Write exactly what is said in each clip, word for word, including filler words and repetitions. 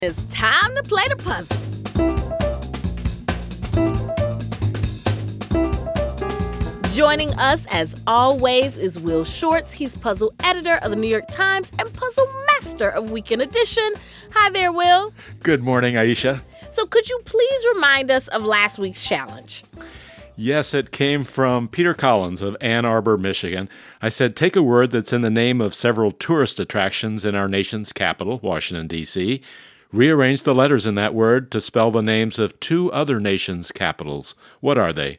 It's time to play the puzzle. Joining us, as always, is Will Shortz. He's puzzle editor of the New York Times and puzzle master of Weekend Edition. Hi there, Will. Good morning, Aisha. So could you please remind us of last week's challenge? Yes, it came from Peter Collins of Ann Arbor, Michigan. I said, take a word that's in the name of several tourist attractions in our nation's capital, Washington, D C Rearrange the letters in that word to spell the names of two other nations' capitals. What are they?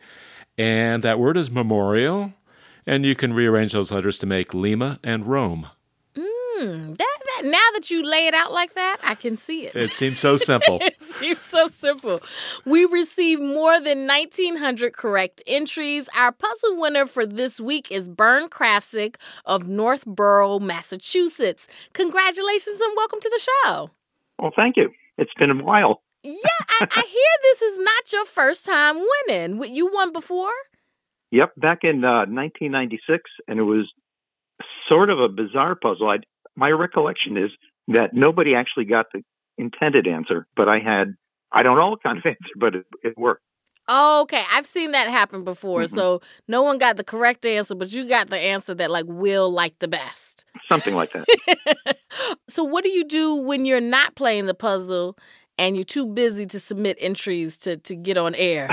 And that word is memorial, and you can rearrange those letters to make Lima and Rome. Mm, that, that, now that you lay it out like that, I can see it. It seems so simple. It seems so simple. We received more than nineteen hundred correct entries. Our puzzle winner for this week is Bern Krafcik of Northborough, Massachusetts. Congratulations and welcome to the show. Well, thank you. It's been a while. Yeah, I, I hear this is not your first time winning. You won before? Yep, back in uh, nineteen ninety-six, and it was sort of a bizarre puzzle. I'd, my recollection is that nobody actually got the intended answer, but I had, I don't know what kind of answer, but it, it worked. Oh, okay. I've seen that happen before. Mm-hmm. So no one got the correct answer, but you got the answer that like Will liked the best. Something like that. So what do you do when you're not playing the puzzle and you're too busy to submit entries to, to get on air?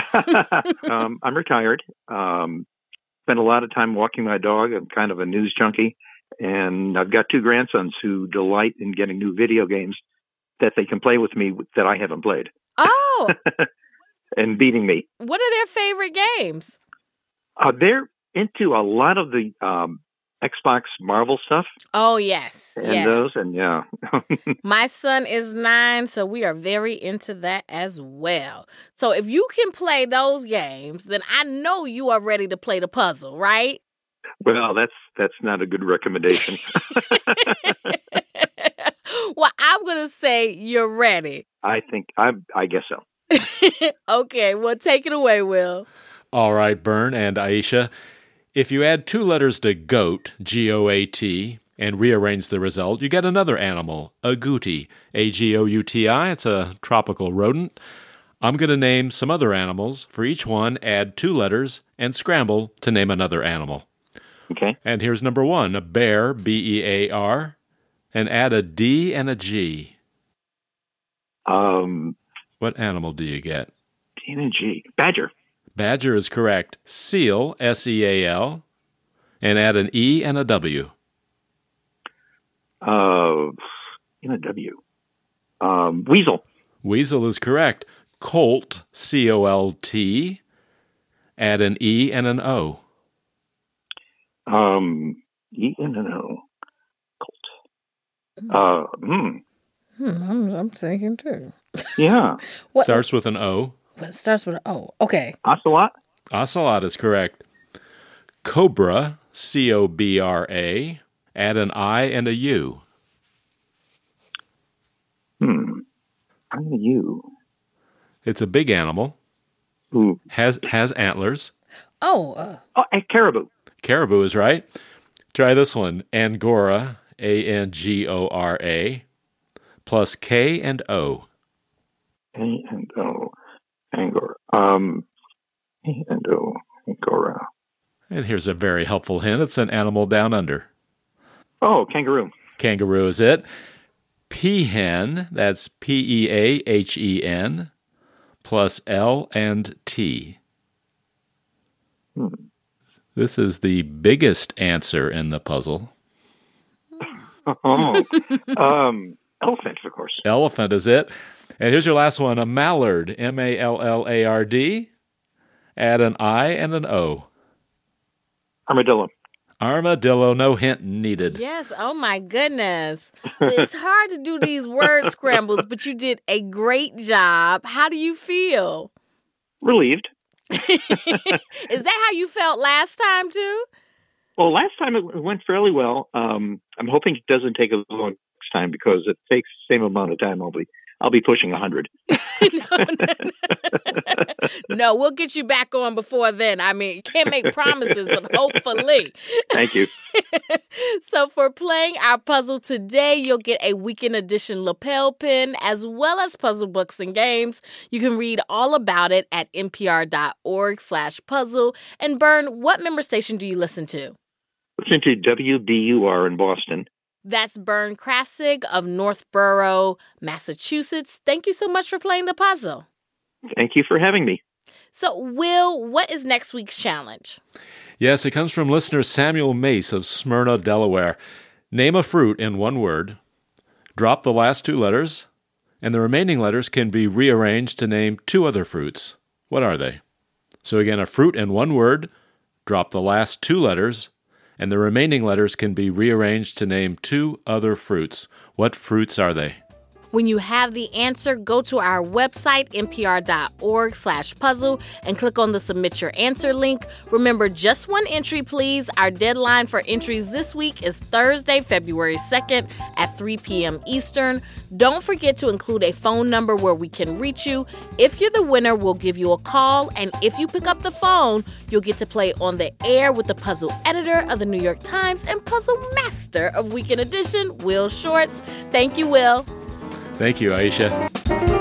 um, I'm retired. Um, spend a lot of time walking my dog. I'm kind of a news junkie. And I've got two grandsons who delight in getting new video games that they can play with me that I haven't played. Oh. And beating me. What are their favorite games? Uh, they're into a lot of the um, Xbox Marvel stuff. Oh, yes. And yeah. those, and yeah. My son is nine, so we are very into that as well. So if you can play those games, then I know you are ready to play the puzzle, right? Well, that's that's not a good recommendation. Well, I'm going to say you're ready. I think, I I guess so. Okay, well, take it away, Will. All right, Bern and Aisha. If you add two letters to goat, G O A T, and rearrange the result, you get another animal, agouti, A G O U T I. It's a tropical rodent. I'm going to name some other animals. For each one, add two letters and scramble to name another animal. Okay. And here's number one, a bear, B E A R, and add a D and a G. Um, What animal do you get? D and a G. Badger. Badger is correct. Seal, S E A L, and add an E and a W. Uh, in a W. Um, weasel. Weasel is correct. Colt, C O L T, add an E and an O. Um, E and an O. Colt. Uh, hmm. Hmm, I'm, I'm thinking too. Yeah. What? Starts with an O. It starts with an O. Okay. Ocelot. Ocelot is correct. Cobra, C O B R A, add an I and a U. Hmm. I'm a U. It's a big animal. Ooh. Has has antlers. Oh. Uh, Oh, a caribou. Caribou is right. Try this one. Angora, A N G O R A, plus K and O. A and O. Angora. Um, A and O. Angora. And here's a very helpful hint. It's an animal down under. Oh, kangaroo. Kangaroo is it. Peahen, that's P E A H E N, plus L and T. Hmm. This is the biggest answer in the puzzle. Oh. um, elephant, of course. Elephant is it. And here's your last one, a mallard, M A L L A R D. Add an I and an O. Armadillo. Armadillo, no hint needed. yes. Oh, my goodness. It's hard to do these word scrambles, but you did a great job. How do you feel? Relieved. Is that how you felt last time, too? Well, last time it went fairly well. Um, I'm hoping it doesn't take as long next time because it takes the same amount of time. I'll be I'll be pushing one hundred. no, no, no. no, we'll get you back on before then. I mean, can't make promises, but hopefully. Thank you. So for playing our puzzle today, you'll get a weekend edition lapel pin as well as puzzle books and games. You can read all about it at npr.org slash puzzle. And Bern, what member station do you listen to? Listen to W B U R in Boston. That's Bern Krafzig of Northborough, Massachusetts. Thank you so much for playing the puzzle. Thank you for having me. So, Will, what is next week's challenge? Yes, it comes from listener Samuel Mace of Smyrna, Delaware. Name a fruit in one word, drop the last two letters, and the remaining letters can be rearranged to name two other fruits. What are they? So again, a fruit in one word, drop the last two letters, and the remaining letters can be rearranged to name two other fruits. What fruits are they? When you have the answer, go to our website, npr.org slash puzzle, and click on the Submit Your Answer link. Remember, just one entry, please. Our deadline for entries this week is Thursday, February second at three p.m. Eastern. Don't forget to include a phone number where we can reach you. If you're the winner, we'll give you a call, and if you pick up the phone, you'll get to play on the air with the puzzle editor of the New York Times and puzzle master of Weekend Edition, Will Shortz. Thank you, Will. Thank you, Aisha.